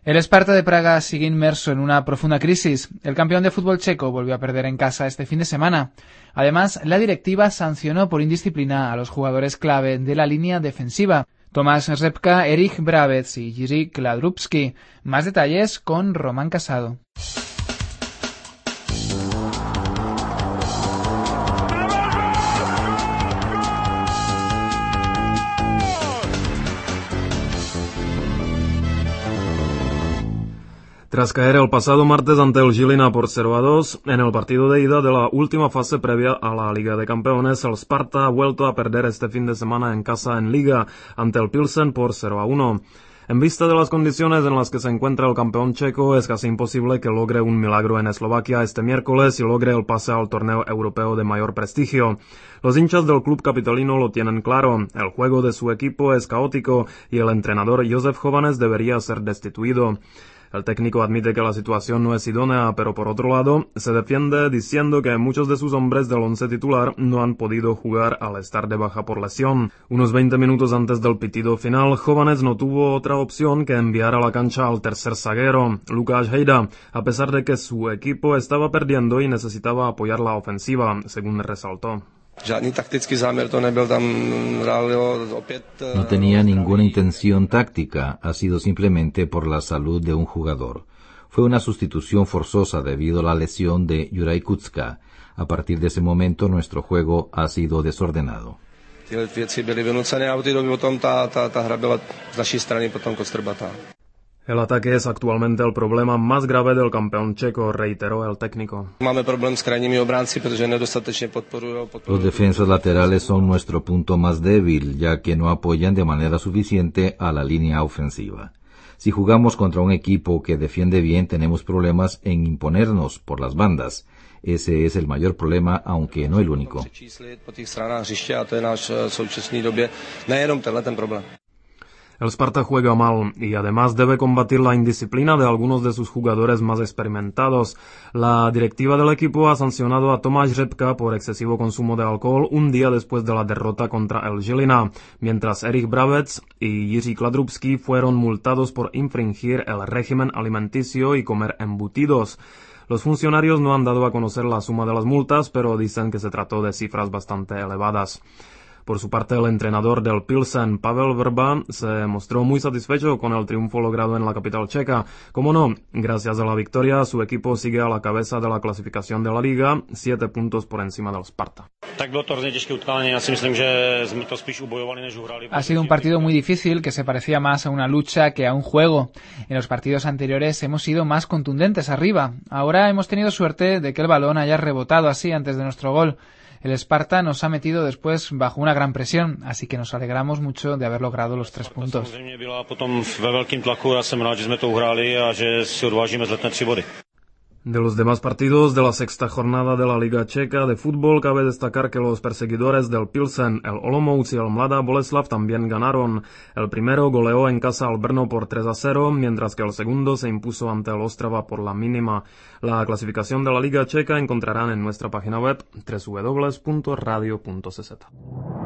El Sparta de Praga sigue inmerso en una profunda crisis. El campeón de fútbol checo volvió a perder en casa este fin de semana. Además, la directiva sancionó por indisciplina a los jugadores clave de la línea defensiva: Tomáš Řepka, Erich Brabec y Jiří Kladrubský. Más detalles con Román Casado. Tras caer el pasado martes ante el Žilina por 0-2, en el partido de ida de la última fase previa a la Liga de Campeones, el Sparta ha vuelto a perder este fin de semana en casa en Liga ante el Pilsen por 0-1. En vista de las condiciones en las que se encuentra el campeón checo, es casi imposible que logre un milagro en Eslovaquia este miércoles y logre el pase al torneo europeo de mayor prestigio. Los hinchas del club capitalino lo tienen claro: el juego de su equipo es caótico y el entrenador Josef Chovanec debería ser destituido. El técnico admite que la situación no es idónea, pero por otro lado, se defiende diciendo que muchos de sus hombres del once titular no han podido jugar al estar de baja por lesión. Unos 20 minutos antes del pitido final, Chovanec no tuvo otra opción que enviar a la cancha al tercer zaguero, Lukáš Hejda, a pesar de que su equipo estaba perdiendo y necesitaba apoyar la ofensiva, según resaltó. No tenía ninguna intención táctica, ha sido simplemente por la salud de un jugador. Fue una sustitución forzosa debido a la lesión de Juraj Kucka. A partir de ese momento nuestro juego ha sido desordenado. El ataque es actualmente el problema más grave del campeón checo, reiteró el técnico. Los defensas laterales son nuestro punto más débil, ya que no apoyan de manera suficiente a la línea ofensiva. Si jugamos contra un equipo que defiende bien, tenemos problemas en imponernos por las bandas. Ese es el mayor problema, aunque no el único. El Sparta juega mal y además debe combatir la indisciplina de algunos de sus jugadores más experimentados. La directiva del equipo ha sancionado a Tomáš Řepka por excesivo consumo de alcohol un día después de la derrota contra el Žilina, mientras Erich Brabec y Jiří Kladrubský fueron multados por infringir el régimen alimenticio y comer embutidos. Los funcionarios no han dado a conocer la suma de las multas, pero dicen que se trató de cifras bastante elevadas. Por su parte, el entrenador del Pilsen, Pavel Vrba, se mostró muy satisfecho con el triunfo logrado en la capital checa. Como no, gracias a la victoria, su equipo sigue a la cabeza de la clasificación de la liga, 7 puntos por encima del Sparta. Ha sido un partido muy difícil que se parecía más a una lucha que a un juego. En los partidos anteriores hemos sido más contundentes arriba. Ahora hemos tenido suerte de que el balón haya rebotado así antes de nuestro gol. El Sparta nos ha metido después bajo una gran presión, así que nos alegramos mucho de haber logrado los 3 puntos. De los demás partidos de la sexta jornada de la Liga Checa de fútbol, cabe destacar que los perseguidores del Pilsen, el Olomouc y el Mladá Boleslav, también ganaron. El primero goleó en casa al Brno por 3-0, mientras que el segundo se impuso ante el Ostrava por la mínima. La clasificación de la Liga Checa encontrarán en nuestra página web www.radio.cz.